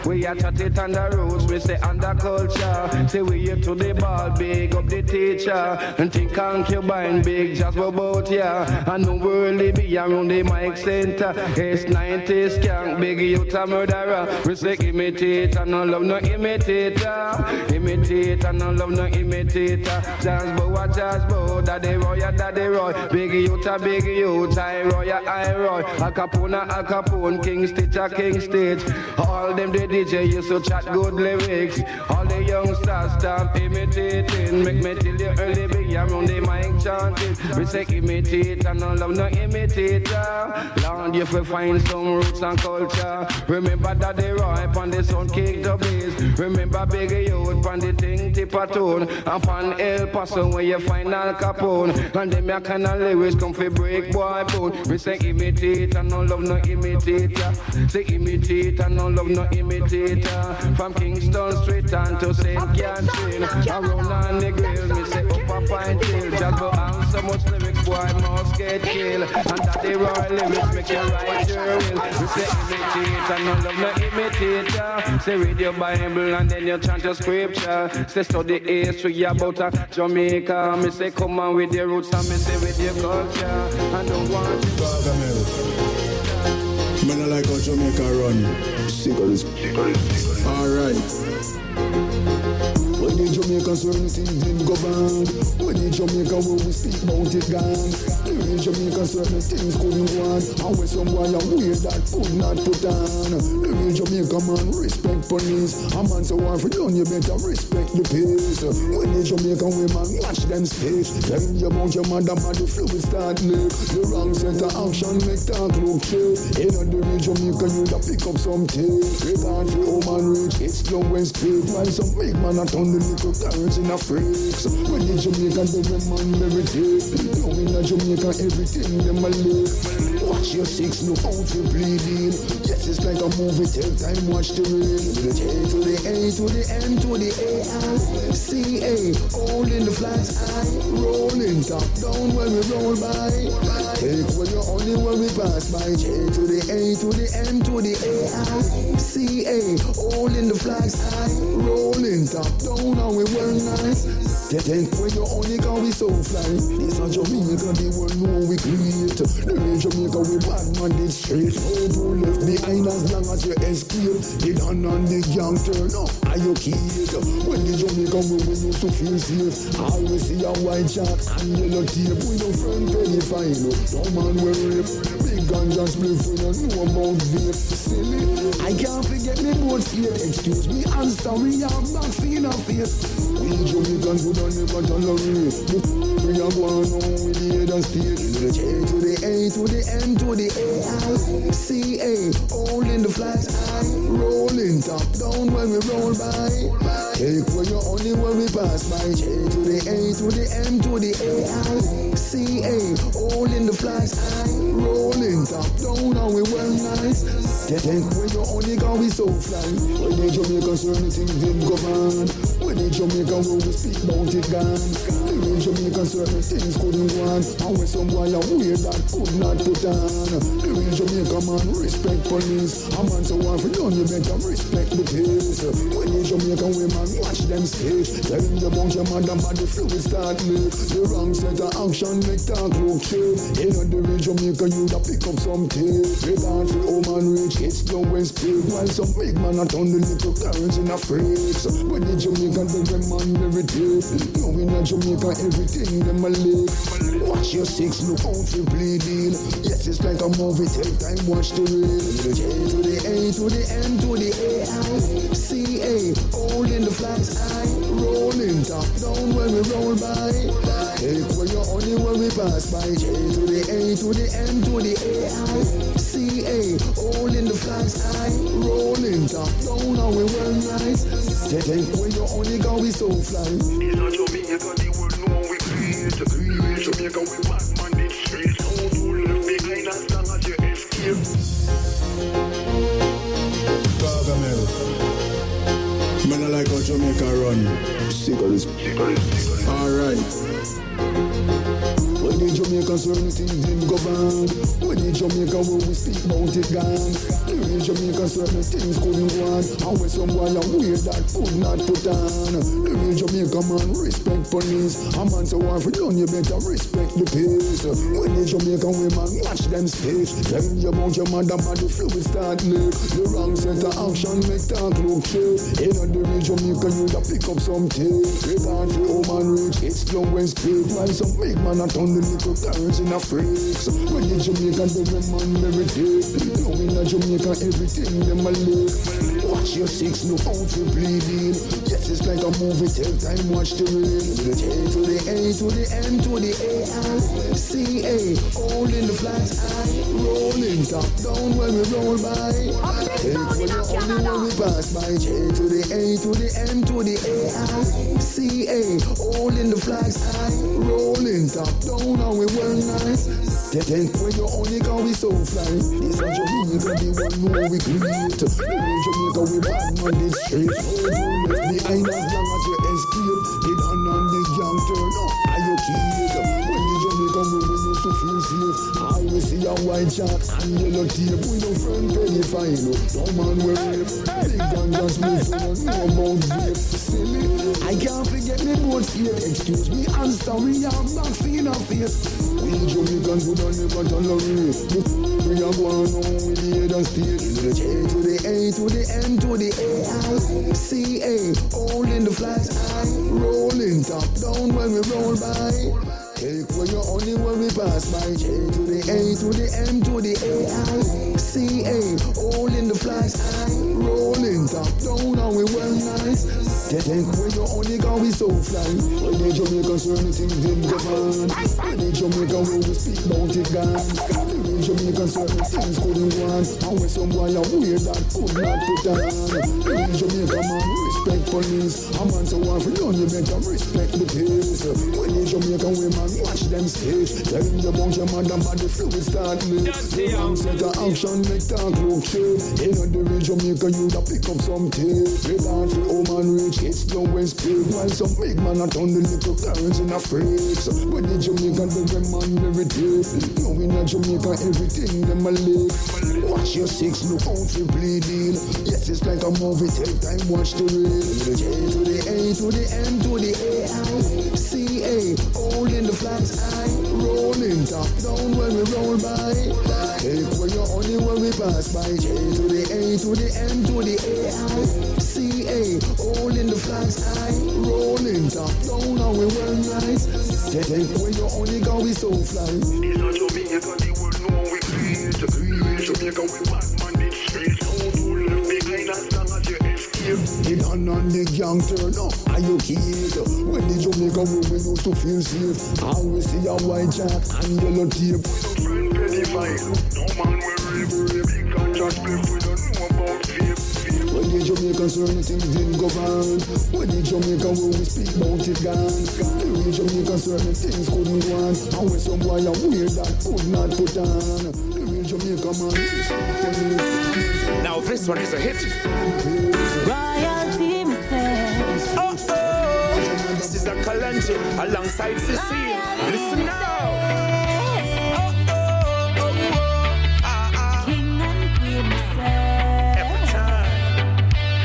We are chat it on the roots, we say under culture. Say we here to the ball, big up the teacher. And think concubine, big just about ya. And no worldly be around the mic center. It's 90s skank, big youth a murderer. We say imitate and no love no imitator. Imitate and no love no imitator. Jazz bow, daddy roy. Big youth a big youth, I roy. Al Capone, King Stitch. All them the DJ used to chat good lyrics. All the youngsters start imitating. Make me till you early be around the mic chanting. We say imitate and no love no imitator. Lord, you will find some roots and culture. Remember that they ripe on the sun kick the bass. Remember big youth on the thing tip a tone. And on El Paso where you find Al Capone. And them ya kind of lyrics come for break boy bone. We say imitate and no love no imitator. Say imitate and no love no imitator. From Kingston Street and to St. Catherine. Around on the grill, me say up a pint hill. Just go on so much lyrics, boy, must get killed. And that the raw lyrics make you write your will. We say imitate and no love no imitator. Say read your Bible and then you chant your scripture. Say study history about Jamaica. Me say come on with your roots and me say with your culture. I don't want to go. Man, I like how Jamaica run. Sick of this. Alright. When the Jamaicans run things them go bad. When the Jamaica where we speak about it gone. The Jamaicans certain things couldn't go on. And when some boy are weird that could not put on. The real Jamaica man respect police. A man so hard for done you better respect the pace. When the Jamaican women watch them space. Tell you about your mother the fluid start live. The wrong set of action make talk look chill. In the real Jamaica you da pick up some taste. Regard for home and rich it's slow and straight. While some big man a turn the little girls in a freaks. When the Jamaican they man meditate. Knowing that Jamaica everything them a live. Watch your six look out for bleeding. Yes it's like a movie take time watch the rain. The J to the A to the M to the A C A all in the flags I rolling top down when we roll by. Take when you're only when we pass by. J to the A to the M to the A C A all in the flags I rolling top down and we well nice. Take when you're only can we so fly. This a Jamaica the world know we create. The real Jamaica we bad man did straight. Hope left behind as long as you escape. It on the young turn up. Are you kidding? When the Jamaica we used to feel safe. I always see a white shot and yellow tape. We no friend penny fine. No man will rape. Big ganja split we don't know about vape. Silly, I can't forget me both here. Excuse me, I'm sorry, I'm not feeling a face. We Jamaicans would never tolerate. We are going on with the other state. The J to the A to the M to the A C A all in the flags I rolling top down when we roll by. Take where you're only when we pass by. J to the A to the M to the A C A all in the flags I rolling top down and we well nice. Take where you're only can we so fly. When the Jamaica certain things them go bad. When the Jamaica where we speak about it gone. The real Jamaica certain things couldn't go on. And when some boy are weird that could not put on. The real Jamaica man respect police. A man so hard for done you better respect the pace. When the Jamaican women watch them space. Tell them about your mother the fluid start live. The wrong set of action make talk look chill. In the real Jamaica you da pick up some tape. Regard for home and rich it's slow and speed. While some big man a turn the little girls in a freaks. When the Jamaican they man meditate. Knowing that Jamaica everything them a live. Watch your six look out for bleeding. Yes it's like a movie take time watch the reel. The J to the A to the M to the A C A all in the flags I rolling top down when we roll by. Take where you're only when we pass by. J to the A to the M to the A C A all in the flags I rolling top down and we well nice. Take where you're only can we so fly. It's not Jamaica the world know we create. Jamaica we bad man did straight. How to left behind as long as you escape. Gargamel. Man I like how Jamaica run. Sick of this. Alright. When the Jamaicans certain things them go bad. When the Jamaica where we speak about it gone. The In Jamaica, certain things couldn't go on. And when some boy are weird that could not put on. In Jamaica, man, respect police. A man so want for done, you better respect the pace. When the Jamaican women watch them space, tell you about your mother, but the fluid start live. The wrong set of action make talk look cheap. In the Jamaica, you da pick up some tape. Regard for home and reach, it's slow and speed. While some big man are turn the little girls in a freaks. When the Jamaican, they man very deep. Now in the Jamaica, everything them a live. Watch your six, look out for bleeding. Yes, it's like a movie, take time, watch the reel. The J to the A to the M to the A-I-C-A. All in the flats, rolling top down when we roll by. Take when you're only when we pass by. J to the A to the M to the A-I-C-A. All in the flags, rolling top down and we well nice. Take when you're only can we so fly. This is Jamaica, the one who we create. In Jamaica we bad man this straight. Hold left behind as long as you escape. Get on the gang turn up, are you kidding? When the Jamaican we used to feel safe. I will see a white shot and yellow tape. We no friend penny fine, no man will rape. Big gun just move for no amount vape. Silly, I can't forget me boat skate. Excuse me, I'm sorry, I'm not seeing a face. We Jamaicans would never tolerate. We are going on with the head and state. The J to the A to the M to the A-I-C-A. All in the flats, rolling top down when we roll by. Take where you're only when we pass by. J to the A to the M to the A-I-C-A. All in the flags, rolling top down and we well nice. Take where you're only can we so fly. When the Jamaican certain things didn't go on. When the Jamaican way we speak about it gone. When the Jamaican certain things couldn't go on. And when some boy are weird that could not put on. When the Jamaican man respect police. A man so want for done, you better respect the pace. When the Jamaican women watch them stage. Tell you about your mother, but the fluid start live. The wrong set of action make talk look cheap. In the Jamaica, you da pick up some tape. Regard for home and reach, it's slow and speed. While some big man are turn the little girls in a freaks. When the Jamaican, they man very deep. Now in the Jamaica, everything them a live. Watch your six, look out for bleeding. Yes, it's like a movie, take time, watch the reel. The J to the A to the M to the A-I-C-A. All in the flags, rolling top down when we roll by. Take where you're only when we pass by. J to the A to the M to the A-I-C-A. All in the flags, rolling top down and we well nice. Take where you're only can we so fly. This is Jamaica, the world know we create. Jamaica, we bad man, this straight. How to live behind as long as you escape. Get on the gang turn up, are you kidding? When the Jamaican women used to feel safe. I will see a white jack and yellow tape. We don't friend penny fine. No man will rape. Big gun just play. We don't know about vape. When the Jamaican certain things didn't go on. When the Jamaican way we speak about it gone. When the Jamaican certain things couldn't go on. And when some boy are weird that could not put on. When Jamaica man is now this one is a hit. Royalty says. Oh, this is a Kalanji alongside Cecile. Listen now. King and Queen say. Every time.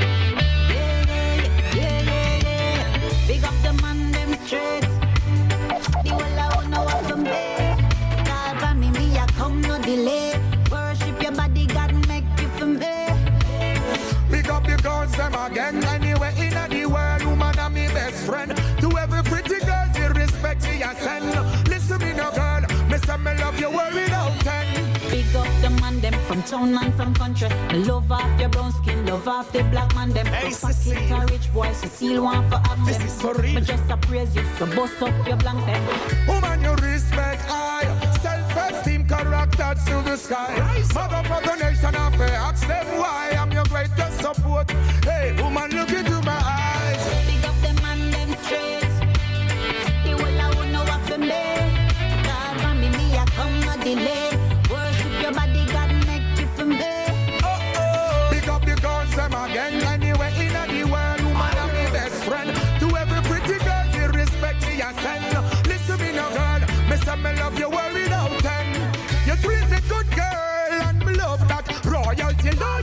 Yeah. Big up the man them straight. The whole I wanna walk from there. God by me, I come no delay. Worship your body, God make you for me. Pick up the guns them again. Anywhere in the world, woman and me best friend. To every pretty girl, you respect me, I send. Listen me no girl, me say me love you world without 10. Big up the man them from town and from country. Me love off your brown skin, love off the black man them. Hey, Cecile, a rich boy, Cecile want for have this them. is for real. Me just a praise you, so bust up your blank them. Woman, you respect I. Self-esteem, character to the sky. Mother for the nation, I pay. Ask them why I'm your greatest support. Hey, woman, look into my eyes. Big up the man them straight. The whole I wanna walk for me. God for me, I come no delay. Worship your body, God make you for me. Pick up the guns them again. Anywhere in the world, woman and me best friend. To every pretty girl, you respect me, I send. Listen me no girl, me say me love you world without 10. You treat me good girl, and me love that royalty love.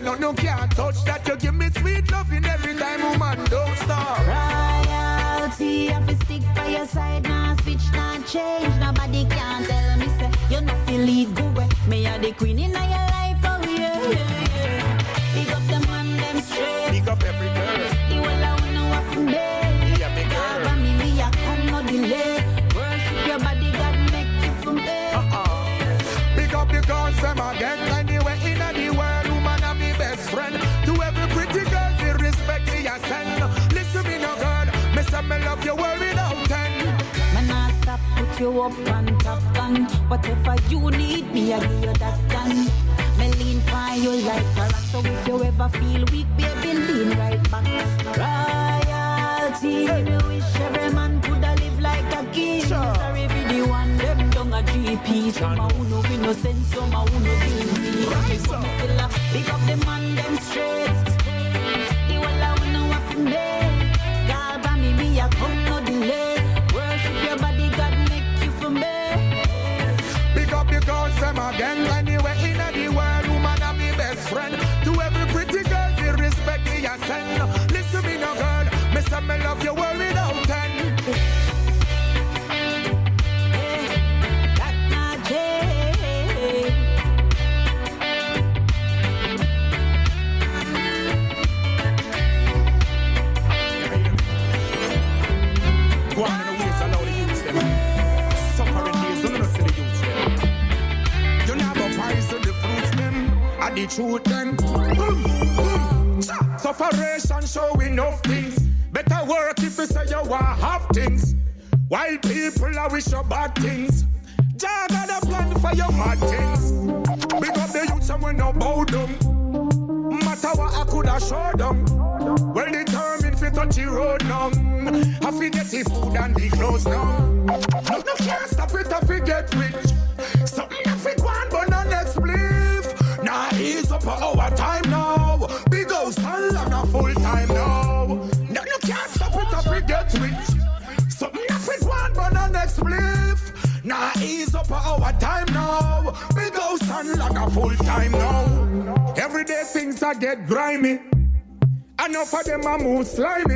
no can't touch that. You give me sweet loving every time, woman, don't stop. Royalty, I fi stick by your side, nah switch, nah change. Nobody can tell me say you no feel leave go away. Me a the queen in your life, oh yeah. Big up the man, them straight. Big up every girl. The whole I wanna walk from there. Yeah, me girl. Cover me a come no delay. Worship your body, God make you from there. Pick up the guns, them again. Anywhere in the world, woman, I'm my best friend. To every pretty girl, the respect me I send. Listen me no girl, me say me love you well without 10. Man, I stop, put you up on top and whatever you need, me I give you that gun. Me lean by you like a rock, so if you ever feel weak, baby, lean right back. Royalty, me wish every man coulda live like a king. Sorry for the one them down a GP. Some a who no innocent, some a who no guilty. Big up the man them straight. The whole I wanna walk from there. God by me a come no delay. Worship your body, God make you from there. Pick up the guns, them again. Anywhere in the world, woman, I'm my best friend. To every pretty girl, the respect me I send. Listen me no girl, me say me love you well without 10. That not Jay. Go on in the ways, allow the youths them. Suffering days, don't see the youths them. You never poison the fruits them, and the truth them. Sufferation show enough things. Better work if you say you want have things. While people are wish you bad things. Jah got a plan for your mad things. Big up the youths and we no bow down. Matter what I coulda show them. Well determined fi touch the road now. I forget the food and the clothes now. No can't stop it, I forget rich. Something I fi go on but no next believe. Nah ease up our time now. Big house and long a full time now. No can't stop it, I forget rich. Something I fi go on but no next believe. Nah ease up our time now. Big house and long a full time now. Everyday things I get grimy. Enough of them a move slimy.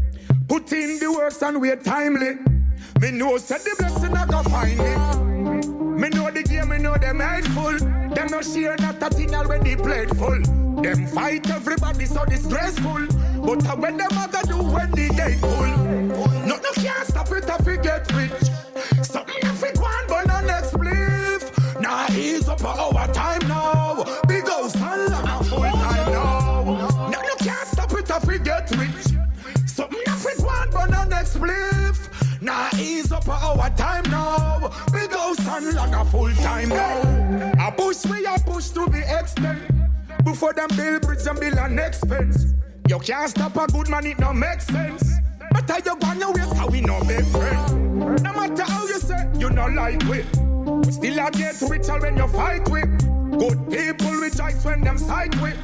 Put in the works and wait timely. Me know said the blessing I go find me. Me know the game, me know them hateful. Them no share not a thing already played full. Them fight everybody so disgraceful. But when them a go do when the gate full. No can't stop it, I forget rich. Something I fi go on but no next believe. Nah ease up our time now. Big house and long a full time now. No can't stop it, I forget rich. Something I fi go on but no next believe. Nah ease up our time now. Big house and long a full time now. I push we a push to the extent. Before them build bridge and build an expense. You can't stop a good man, it no make sense. But how you gonna waste how we no big friend? No matter how you say, you no like we still a get richer when you fight with. Good people rejoice when them side with.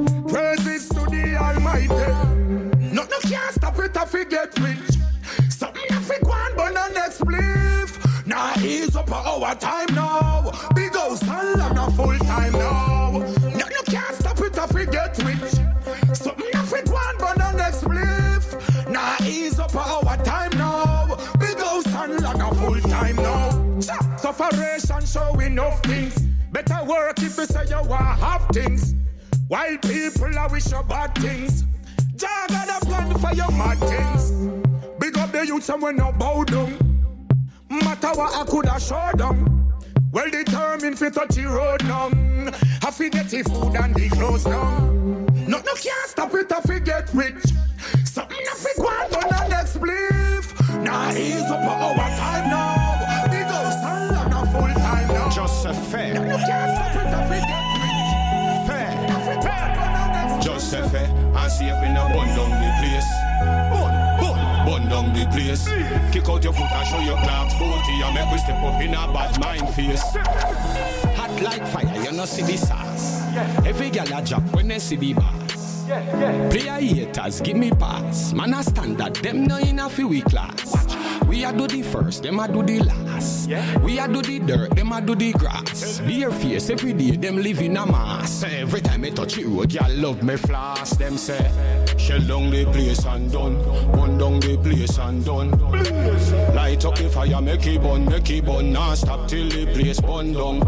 Praises to the Almighty. No can't stop it, I forget rich. Something I fi go on but no next believe. Nah ease up our time now. Big house and long a full time now. No can't stop it, I forget rich. Something I fi go on but no next believe. Nah ease up our time now. Big house and long a full time now. Sufferation show enough things. Better work if you say you want have things. While people are wish you bad things. Jah got a plan for your mad things. Big up the youths and we no bow down. Matter what I coulda show them. Well determined fi touch the road now. I forget the food and the clothes now. No can't stop it, I forget rich. Something I fi go on but no next believe. Nah ease up our time now. Big house and long a full time now. Just a fair. No can't stop it, I forget rich. Fair. Just a fair. I see if we no bun down the place. Bun down the place. Kick out your foot and show your clocks booty and make we step up in a bad mind face. Hot like fire, you no see the sauce. Every girl a drop when they see the boss. Player haters, give me pass. Man a standard, them no in a few class. We a do the first, them a do the last. We a do the dirt, them a do the grass. Bare face every day, them live in a mass. Every time I touch it road, y'all love me floss. Them say, shell down the place and done. Burn down the place and done. Light up the fire, make it burn, nah stop till the place burn down.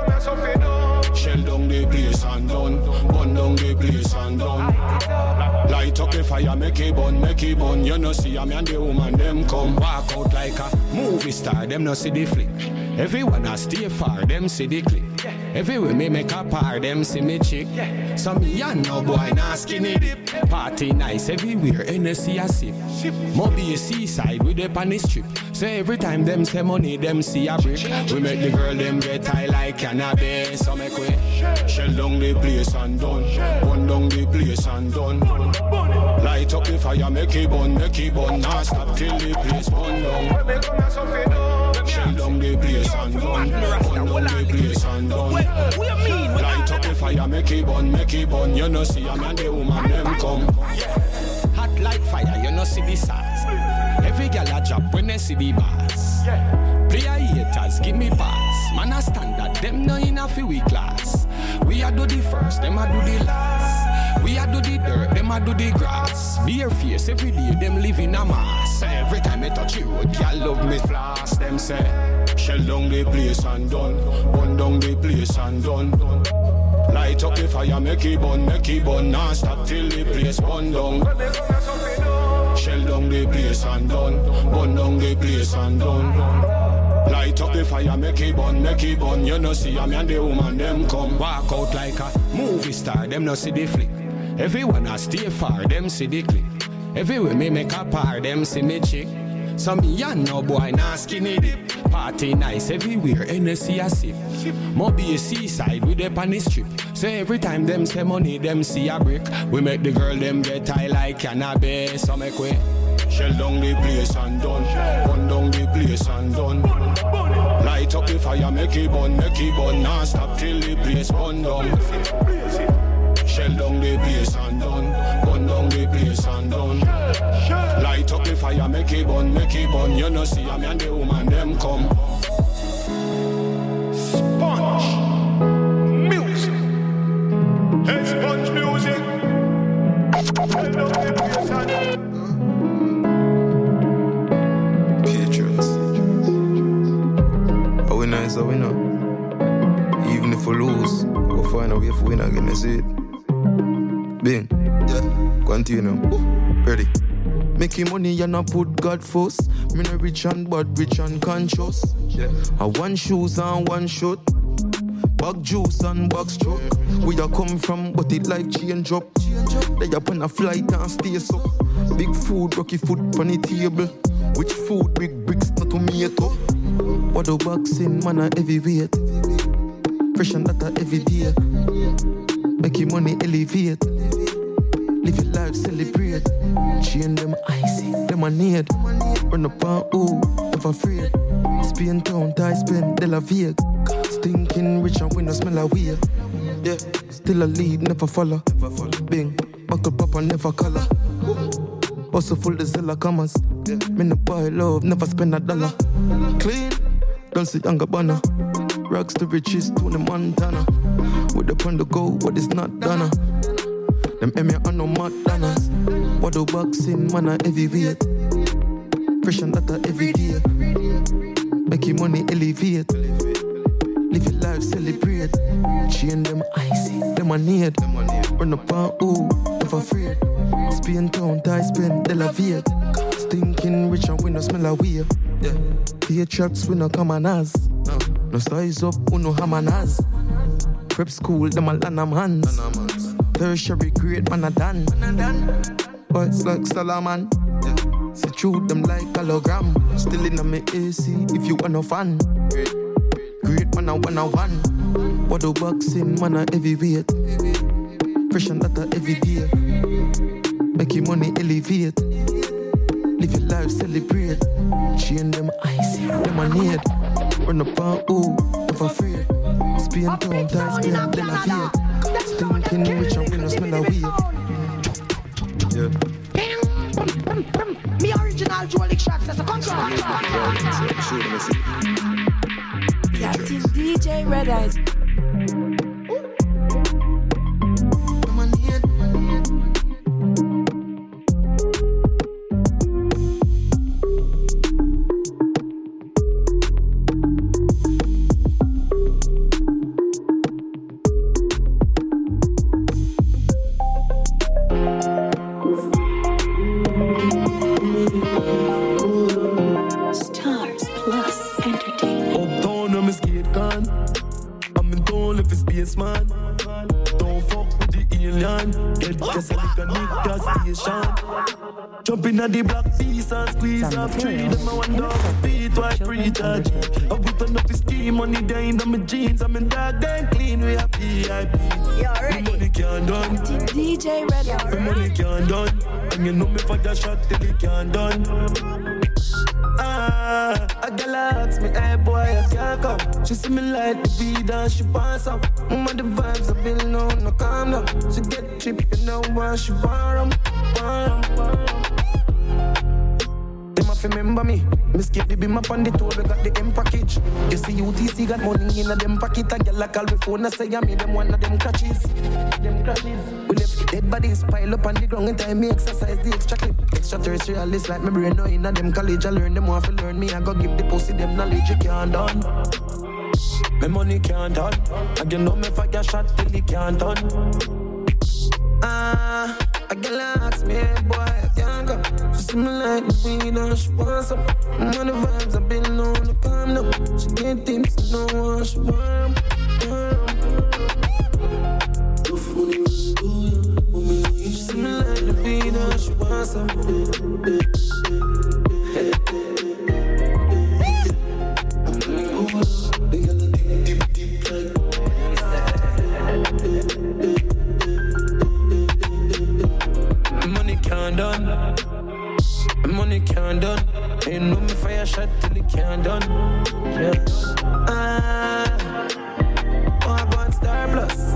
Shell down the place and done. Burn down the place and done. Light up the fire, make it burn. You know see a me and the woman, them come. Walk out like a movie star, them no see the flick. Everyone a stay far, them see the click. Everywhere me make a par, them see me chick. Some young no boy nah skinny dip. Party nice everywhere, NSC a sip. Moby a seaside with the pan strip. So every time them say money, them see a brick. We make the girl them get high like cannabis. So make we shell down the place and done. Burn down the place and done. Light up the fire, make it burn, nah stop till the place burn down. Shell down the place and done. Burn down the place and done. Light up the fire, make it burn. You know see a man, the woman, them come. Hot like fire, you know see the sauce. Every girl a drop when they see the bars. Player haters, give me pass. Man a standard, them no in a few class. We a do the first, them a do the last. We a do the dirt, them a do the grass. Bare face every day, them live in a mass. Every time I touch it road, y'all love me floss. Them say, shell down the place and done. Burn down the place and done. Light up the fire, make it burn, nah stop till the place burn down. Shell down the place and done. Burn down the place and done. Light up the fire, make it burn. You know see a me and the woman, them come. Walk out like a movie star, them no see the flick. Everyone a stay far, them see the click. Everywhere me make a par, them see me chick. Some young no boy nah skinny dip. Party nice everywhere, NSC a sip. Moby a seaside with the pan strip. So every time them say money, them see a brick. We make the girl them get high like cannabis. So make we shell down the place and done. Burn down the place and done. Light up the fire, make it burn, nah stop till the place burn down. Shell down the place and done. Burn down the place and done. Light up the fire, make it burn. You know see a me and the woman, them come. Sponge music. Hey, Sponge music. Shell down the place and done. Patriots. How we know is how we know. Even if we lose, we'll find a way for win again, that's it. Bing, yeah, continue. Ready. Making money and not put God first. Me no rich and bad, rich and conscious. Yeah. I want shoes and one shot. Bag juice and bag stroke. Where you come from, but it life change up. They up on a flight and stay up. Big food, rocky food on the table. Which food, big bricks, not to me at all. What the boxing, man, a heavyweight. Fresh and that every day. Making money elevate. Live your life, celebrate. Chain them icy, lemonade. Run up on ooh, never afraid. Spain town, tie spend, De La Vega. Stinking rich and we no smell a weird. Yeah, still a lead, never follow. Bing, buckle pop and never color. Also full the Zilla commas. Me no buy love, never spend $1. Clean, Dolce & Gabbana. Rocks to riches, Tony Montana. With the on the go, what is not done. Them Emmy and no McDonald's. What the boxing, man, a heavyweight. Fresh and that every day. Making money elevate. Live your life, celebrate. Chain them icy, lemonade. Run up on ooh, never afraid. Spain town, tie spend, De La Vega. Stinking rich and we no smell a weird. Yeah. Patriots, we no come on us. No size up, we no hamanas. Prep school, them all on them hands. Tertiary grade, man a done. Boys like Salaman. Yeah. See through them like hologram. Still in my AC if you want a fan. Great man a 101. What the boxing, man a heavyweight. Fresh and that every day. Making money elevate. Live your life, celebrate. Chain them icy, lemonade. Run up on ooh, never afraid. Spain town, tie spend, De La Vega. Stinking rich and we no smell a weed. Yeah. Me original Jolik shots, that's a control. Paradise. Jumping at the black piece and squeeze up tree. Them I wonder how beat white recharge. I put on up the scheme, money down in my jeans. I'm in dark and clean, we have VIP. You already? The money can't done. DJ Red. The money can't done. And you know me for the shot till it can't done. A girl asks me, hey boy, I can't come. She see me like the beat and she pass up. The vibes I build now, no calm down. She get trippy now when she borrow. Them have to remember me. Miss skip the beam up on the tour, we got the M package. You see UTC got money in a them pocket. A girl like all we phone, I say I made them one of them catches. We left dead bodies pile up on the ground in time me exercise the extra clip. Extraterrestrialist like my brain now in a them college. I learn them want to learn me. I go give the pussy them knowledge you can't done. My money can't done. And you know me if I get shot till it can't done. A girl asks me, hey boy, I can't go. She see me like the weed and she wants some. Money vibes I've been on the calm now. She get tips, no one she want. She see me like the weed and she wants some. Money can't done. Ain't no me fire shot till it can't done. I want Star Plus.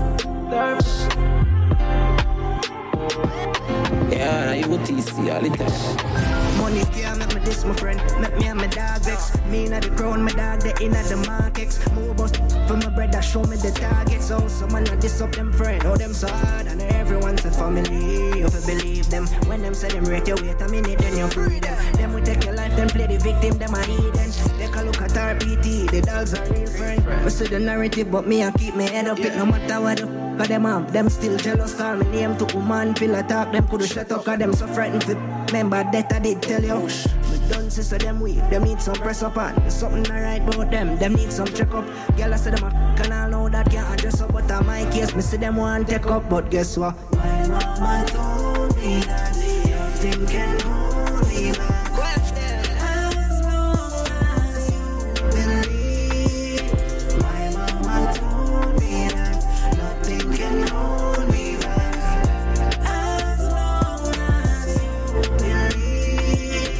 Yeah, you UTC all the time. Money can't make me this, my friend. Make me and my dog vex. Me inna the crown, my dog they inna the markets. Move bust for my brother, show me the target. So someone not this up them friend, oh them so hard, and everyone's a family. You fi believe them when them say them rate you wait a minute, then you free them. Them we take your life, then play the victim, them a heathen. Take a look at our PT, the dogs are real friend. We see the narrative, but me I keep my head up. It no matter what. Cause them have, them still jealous. Call me name to woman, pillar talk. Them coulda shut up, cause them so frightened for. Remember that I did tell you. Me done see so them weak, them need some press up on. There's something alright about them need some check up. Girl I say them a can all know that can't address up. But on my case, me see them want take up. But guess what? My mama told me that nothing can hold me back. As long as you believe. My mama told me that nothing can hold me back. As long as you believe.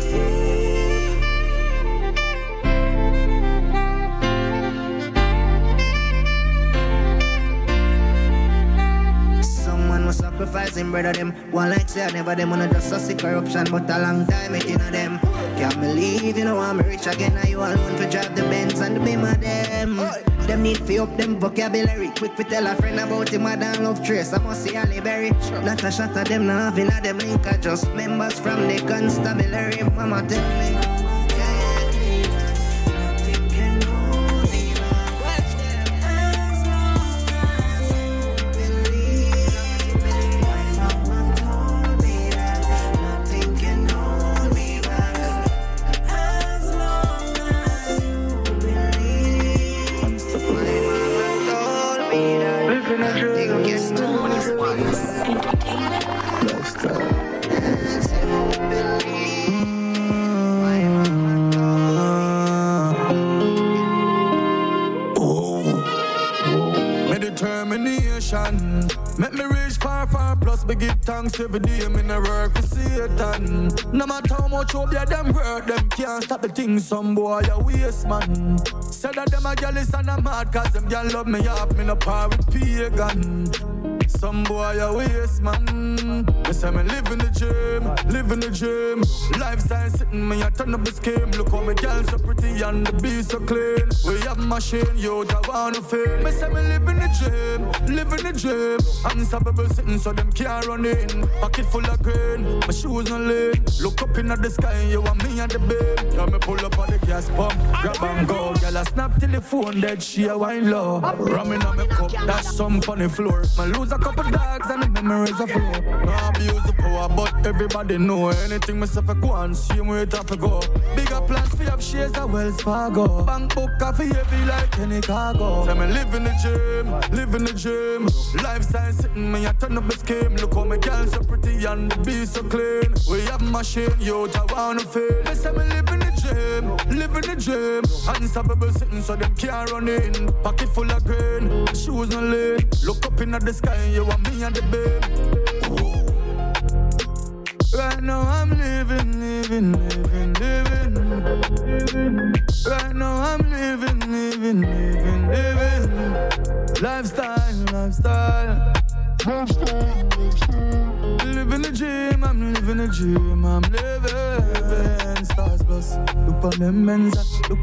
Someone was sacrificing, brother them. One like say I never them wanna just see corruption, but a long time it in a them. Can't believe you know I'm rich again. Now you alone for drive the Benz and the beam of them. Them need to up them vocabulary. Quick to tell a friend about him, I don't love trace. I must see Ali Berry. Not a shot of them, not having a them link. I just members from the constabulary. Mama tell me. Nothing can hold me back. As long as you believe. My mama told me that nothing can hold me back. As long as you believe. My mama told me that nothing can hold me back. Determination make me reach far, far plus me give thanks every day. Me no work for Satan. No matter how much hope yeah, them work, them can't stop the things. Some boy a waste man. Said that them a jealous and a mad, cause them girl love me up. Me no par with pagan. Some boy a waste man. Me say me live in the gym. Lifestyle sitting me a turn up the scheme. Look how me girl so pretty and the beat so clean. We have machine, yo, that wanna feel. Me say me live in the gym. Unstoppable sitting so them can't run in. Pocket full of grain, my shoes no lean. Look up in the sky, you and me at the bed. Yeah, me pull up on the gas pump, grab and go. Girl, I snap till the phone dead, she a wine low. Ramming on me cup, dash some on the floor. Me lose a couple dogs and the memories of flow. No abuse the power, but everybody know anything myself a go on, same way it have to go. Bigger plans for have shares at Wells Fargo. Bank book coffee heavy like any cargo. Say me live in the gym. Lifestyle sitting me a turn up the scheme. Look how my girl so pretty and the beat so clean. We have machine, yo, I wanna feel. Me say me live in the gym. Unstoppable sitting so them can't run in. Pocket full of grain, shoes no lean. Look up in the sky, you and me at the bed. Right now I'm living. Right now I'm living. Lifestyle. Live in the gym, I'm living. Stars plus. Look on them menza.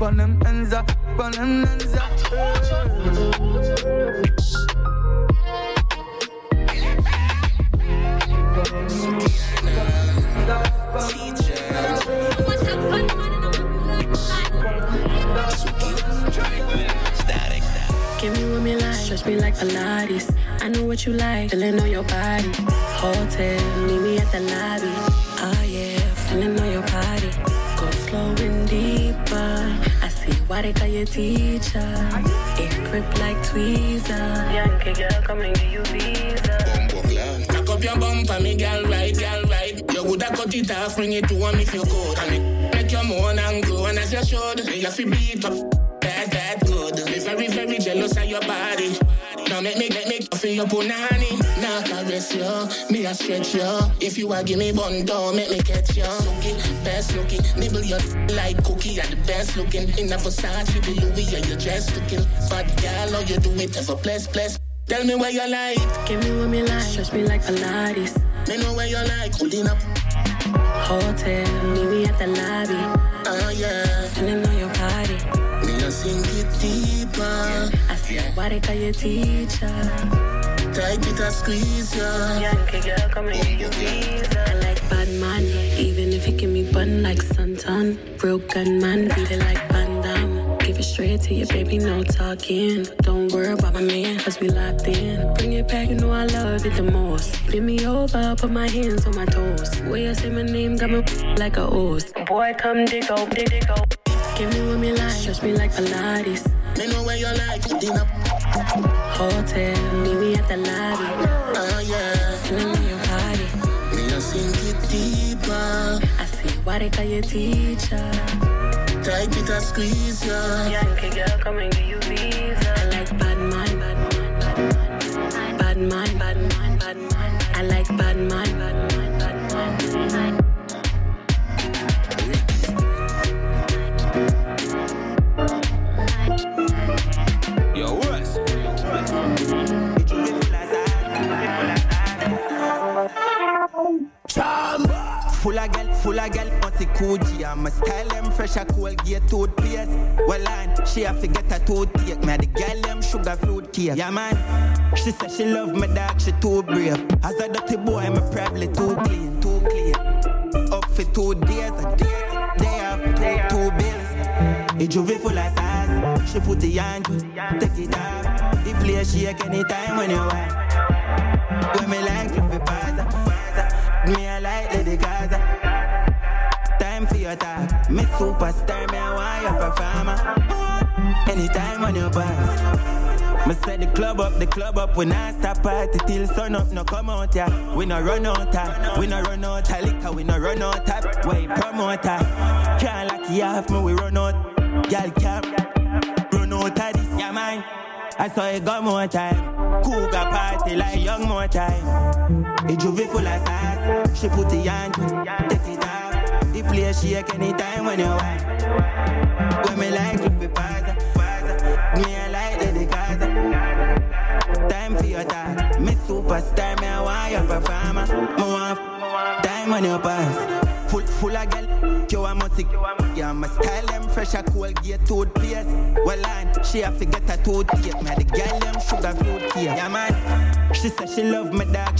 Give me what me like, stretch me like Pilates. I know what you like, feeling on your body. Hotel, meet me at the lobby. Oh yeah, feeling on your body. Go slow and deeper. I see why they call you teacher. It grip like tweezer. Yankee girl, come and give you visa. Cock up your bum for me, girl, right. You woulda cut it off, bring it to one if you could. Can it make you moan and grow, and as you should. You have to beat up. That good. Me very, very jealous of your body. Now make me feel your punani. Now caress you, me a stretch you. If you a give me bun down, make me catch you. Looking, best looking, nibble your like cookie. You're the best looking. In a Versace, the Louis, yeah, you're just looking. But girl, all you do it ever bless. Tell me where you like. Give me what me like, stretch me like Pilates. Me know where you like, holding up. Hotel, meet me at the lobby. Oh yeah, feeling on your body. Sink it deeper. I see why they call you teacher. Tight it and squeeze ya. Yankee girl, come and give you visa. I like bad man, even if you give me bun like Santan. Broken man, beat it like Van Damme. Give it straight to you, baby, no talking. Don't worry about my man, cause we locked in. Bring it back, you know I love it the most. Bend me over, put my hands on my toes. Way I say my name, got me like a host. Boy, come dig up. Give me what me like, stretch me like Pilates. Me know where you like, holding up. Hotel, meet me at the lobby. Oh yeah, feeling on your body. Me a sink it deeper. I see why they call you teacher. Tight it and squeeze ya. Yankee girl, come and give you visa. I like bad man. I like bad man. Full of girl, pussy Coogee. I'm a style them fresh, a Colgate toothpaste. Well, she have to get a toothache. Me the girl them sugar fruit cake. Yeah, man. She say she love my dog, she too brave. As a dirty boy, I'm probably too clean. Up for 2 days, they have two bills. A juvie full of sauce. She put the hand, take it off. The play shake anytime when you want. When me like you fi pass. Me I like Lady Gaza. Time for your talk. Me superstar, me I want you performer. Anytime on your pass. Me set the club up, we not stop party till sun up, no come out ya. We no run out liquor, we no run out way promoter. Can't lock you off me, we run out. Girl can't run out of this, yeah man. I saw it go more time. Cougar party like young more time. A juvie full of sauce. She put the hand, take it off. The play shake anytime when you want. When me like you fi pass. Me I like Lady Gaza. Time for your talk. Me superstar, me I want you performer. Me want time on your pass. Full of girl, you a music. Yeah, my style them fresh a Colgate toothpaste. Well, she have to get a toothpaste. Me the girl them sugar fruit cake. Yeah, man. She say she love me dark